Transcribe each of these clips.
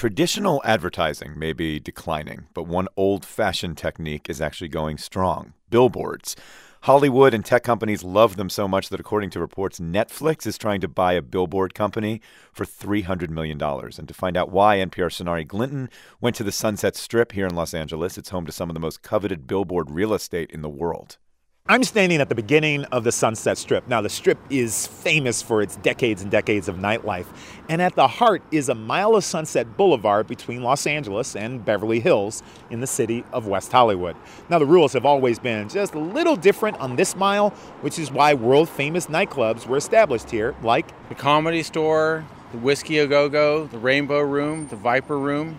Traditional advertising may be declining, but one old-fashioned technique is actually going strong: billboards. Hollywood and tech companies love them so much that, according to reports, Netflix is trying to buy a billboard company for $300 million. And to find out why, NPR's Sonari Glinton went to the Sunset Strip here in Los Angeles. It's home to some of the most coveted billboard real estate in the world. I'm standing at the beginning of the Sunset Strip. Now, the Strip is famous for its decades and decades of nightlife. And at the heart is a mile of Sunset Boulevard between Los Angeles and Beverly Hills in the city of West Hollywood. Now, the rules have always been just a little different on this mile, which is why world-famous nightclubs were established here, like the Comedy Store, the Whiskey A Go-Go, the Rainbow Room, the Viper Room.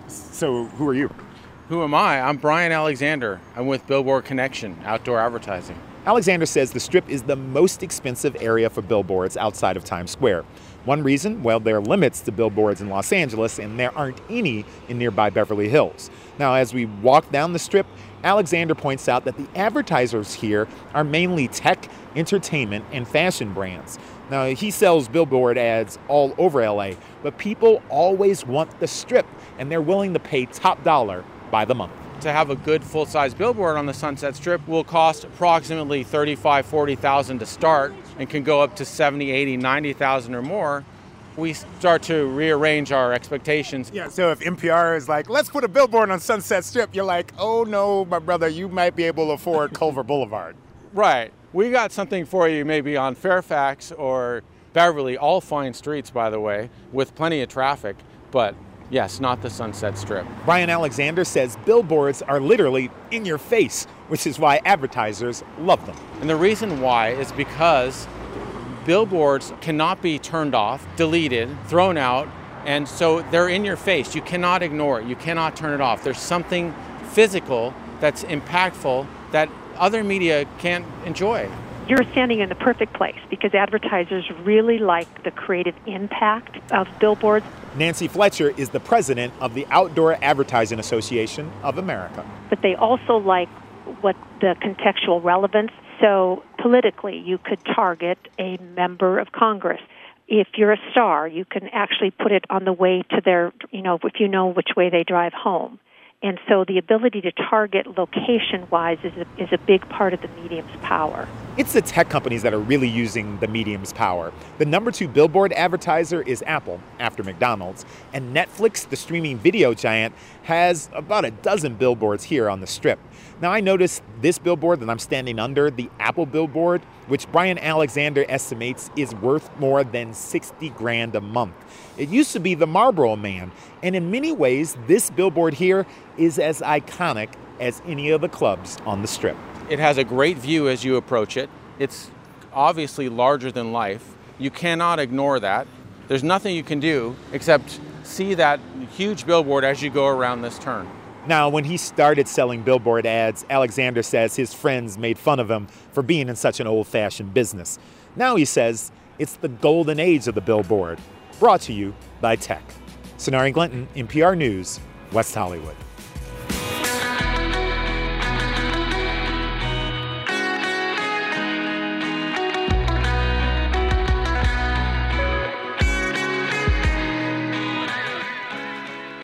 So who are you? Who am I? I'm Brian Alexander. I'm with Billboard Connection, outdoor advertising. Alexander says the Strip is the most expensive area for billboards outside of Times Square. One reason, well, there are limits to billboards in Los Angeles, and there aren't any in nearby Beverly Hills. Now, as we walk down the Strip, Alexander points out that the advertisers here are mainly tech, entertainment, and fashion brands. Now, he sells billboard ads all over LA, but people always want the Strip, and they're willing to pay top dollar by the month. To have a good full-size billboard on the Sunset Strip will cost approximately $35,000, $40,000 to start and can go up to $70,000, $80,000, $90,000 or more. We start to rearrange our expectations. Yeah, so if NPR is like, let's put a billboard on Sunset Strip, you're like, oh no, my brother, you might be able to afford Culver Boulevard. Right. We got something for you maybe on Fairfax or Beverly, all fine streets, by the way, with plenty of traffic, but yes, not the Sunset Strip. Brian Alexander says billboards are literally in your face, which is why advertisers love them. And the reason why is because billboards cannot be turned off, deleted, thrown out, and so they're in your face. You cannot ignore it. You cannot turn it off. There's something physical that's impactful that other media can't enjoy. You're standing in the perfect place because advertisers really like the creative impact of billboards. Nancy Fletcher is the president of the Outdoor Advertising Association of America. But they also like what the contextual relevance. So politically, you could target a member of Congress. If you're a star, you can actually put it on the way to their, if you know which way they drive home. And so the ability to target location-wise is a big part of the medium's power. It's the tech companies that are really using the medium's power. The number 2 billboard advertiser is Apple, after McDonald's. And Netflix, the streaming video giant, has about a dozen billboards here on the Strip. Now, I noticed this billboard that I'm standing under, the Apple billboard, which Brian Alexander estimates is worth more than $60,000 a month. It used to be the Marlboro Man, and in many ways, this billboard here is as iconic as any of the clubs on the Strip. It has a great view as you approach it. It's obviously larger than life. You cannot ignore that. There's nothing you can do except see that huge billboard as you go around this turn. Now, when he started selling billboard ads, Alexander says his friends made fun of him for being in such an old-fashioned business. Now he says it's the golden age of the billboard. Brought to you by Tech. Sonari Glinton, NPR News, West Hollywood.